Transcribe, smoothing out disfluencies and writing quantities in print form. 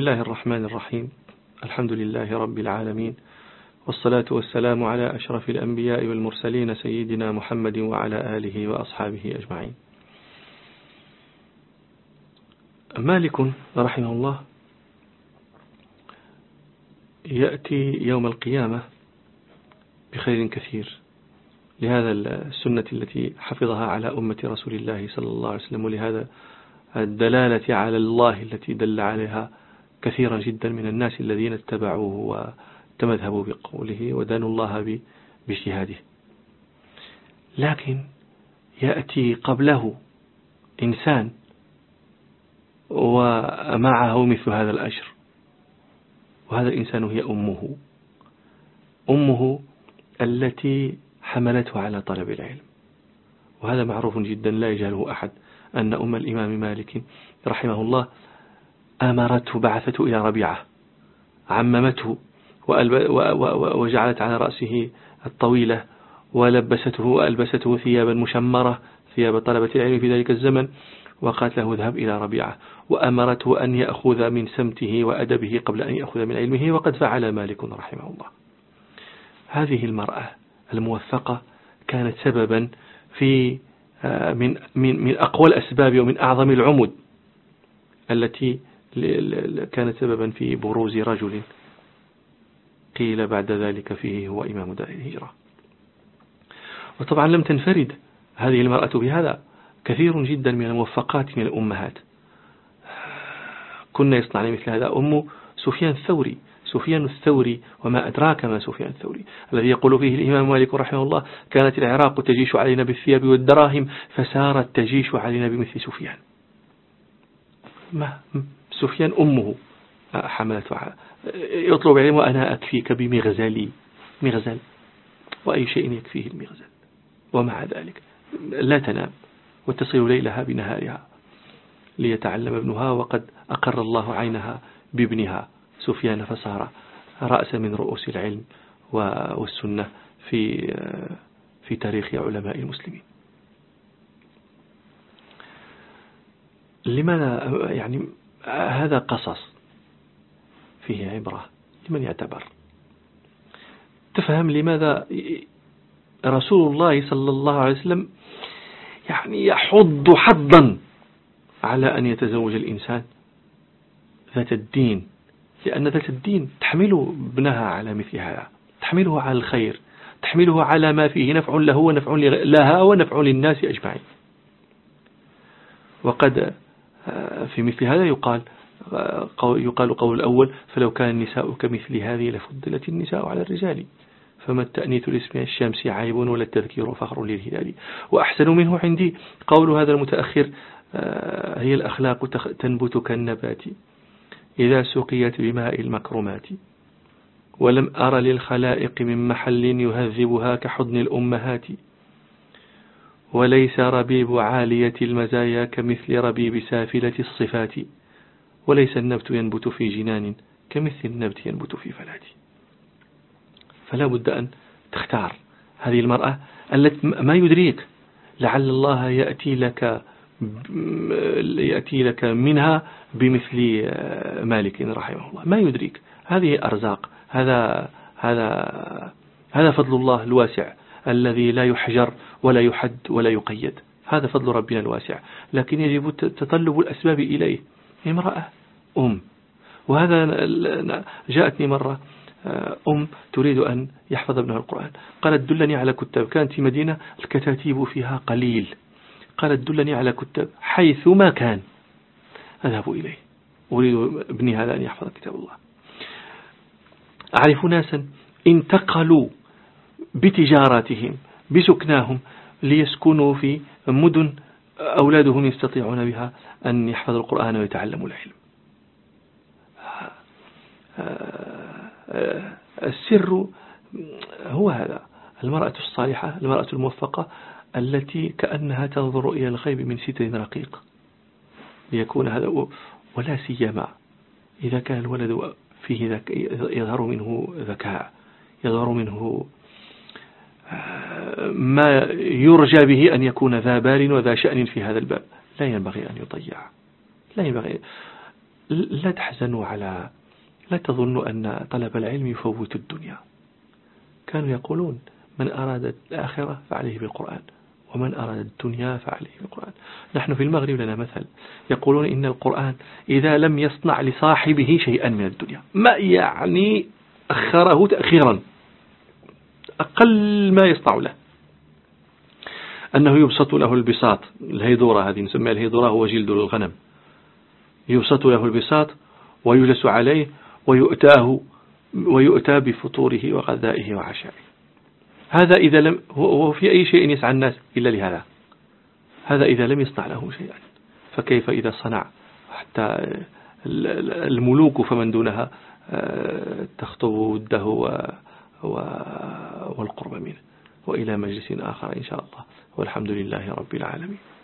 الله الرحمن الرحيم. الحمد لله رب العالمين، والصلاة والسلام على أشرف الأنبياء والمرسلين سيدنا محمد وعلى آله وأصحابه أجمعين. مالك رحمه الله يأتي يوم القيامة بخير كثير لهذا السنة التي حفظها على أمة رسول الله صلى الله عليه وسلم، ولهذا الدلالة على الله التي دل عليها كثيرا جدا من الناس الذين اتبعوه وتمذهبوا بقوله ودانوا الله باجتهاده. لكن يأتي قبله إنسان ومعه مثل هذا الأجر، وهذا الإنسان هي أمه التي حملته على طلب العلم. وهذا معروف جدا لا يجهله أحد، أن أم الإمام مالك رحمه الله أمرته، بعثته إلى ربيعة، عممته وجعلت على رأسه الطويلة ولبسته وألبسته ثيابا مشمرة، ثياب طلبة العلم في ذلك الزمن، وقالت له اذهب إلى ربيعة، وأمرته أن يأخذ من سمته وأدبه قبل أن يأخذ من علمه، وقد فعل مالك رحمه الله. هذه المرأة الموفقة كانت سببا في من أقوى الأسباب ومن أعظم العمد التي كانت سببا في بروز رجل قيل بعد ذلك فيه هو إمام دار الهجرة. وطبعا لم تنفرد هذه المرأة بهذا، كثير جدا من الموفقات من الأمهات كنا يصنعن مثل هذا. أم سفيان الثوري، وما أدراك ما سفيان الثوري الذي يقول فيه الإمام مالك رحمه الله: كانت العراق تجيش علينا بالثياب والدراهم، فسارت تجيش علينا بمثل سفيان. سفيان أمه حملته يطلب علم وأنا أكفيك بمغزل، وأي شيء يكفيه المغزل، ومع ذلك لا تنام وتصل ليلها بنهارها ليتعلم ابنها، وقد أقر الله عينها بابنها سفيان، فصار رأس من رؤوس العلم والسنة في تاريخ علماء المسلمين. لماذا يعني هذا قصص فيه عبرة لمن يعتبر؟ تفهم لماذا رسول الله صلى الله عليه وسلم يعني يحض حضا على أن يتزوج الإنسان ذات الدين، لأن ذات الدين تحمل ابنها على مثل هذا، تحمله على الخير، تحمله على ما فيه نفع له ونفع لها ونفع للناس أجمعين. وقد في مثل هذا يقال قول الأول: فلو كان النساء كمثل هذه لفضلت النساء على الرجال، فما التأنيث لاسم الشمس عيب ولا التذكير فخر للهلال. وأحسن منه عندي قول هذا المتأخر: هي الأخلاق تنبت كالنبات إذا سقيت بماء المكرمات، ولم أر للخلائق من محل يهذبها كحضن الأمهات، وليس ربيب عالية المزايا كمثل ربيب سافلة الصفات، وليس النبت ينبت في جنان كمثل النبت ينبت في فلات. فلا بد أن تختار هذه المرأة التي ما يدريك، لعل الله يأتي لك منها بمثل مالك رحمه الله، ما يدريك. هذه أرزاق، هذا فضل الله الواسع الذي لا يحجر ولا يحد ولا يقيد، هذا فضل ربنا الواسع، لكن يجب تطلب الأسباب إليه. امرأة وهذا جاءتني مرة تريد أن يحفظ ابنها القرآن، قالت: دلني على كتاب. كانت في مدينة الكتاتيب فيها قليل، قالت: دلني على كتاب حيث ما كان أذهب إليه، أريد ابني هذا أن يحفظ كتاب الله. أعرف ناسا انتقلوا بتجاراتهم بسكناهم ليسكنوا في مدن أولادهم يستطيعون بها أن يحفظوا القرآن ويتعلموا العلم. السر هو هذا: المرأة الصالحة، المرأة الموفقة التي كأنها تنظر إلى الغيب من ستر رقيق، ليكون هذا، ولا سيما إذا كان الولد فيه يظهر منه ذكاء، يظهر منه ما يرجى به أن يكون ذا بال وذا شأن في هذا الباب، لا ينبغي أن يضيع، لا ينبغي. لا تحزنوا على، لا تظنوا أن طلب العلم يفوت الدنيا. كانوا يقولون من أراد الآخرة فعليه بالقرآن، ومن أراد الدنيا فعليه بالقرآن. نحن في المغرب لنا مثل، يقولون إن القرآن إذا لم يصنع لصاحبه شيئا من الدنيا، ما يعني أخره تأخيرا أقل ما يصنع له، أنه يبسط له البساط، الهيدورة هذه نسميها الهيدورة، هو جلد الغنم، يبسط له البساط ويجلس عليه ويؤتى بفطوره وغذائه وعشائه. هذا إذا لم، هو في أي شيء يسعى الناس إلا لهذا، هذا إذا لم يصنع له شيئا، فكيف إذا صنع؟ حتى الملوك فمن دونها تخطب وده والقرب منه. وإلى مجلس آخر إن شاء الله، والحمد لله رب العالمين.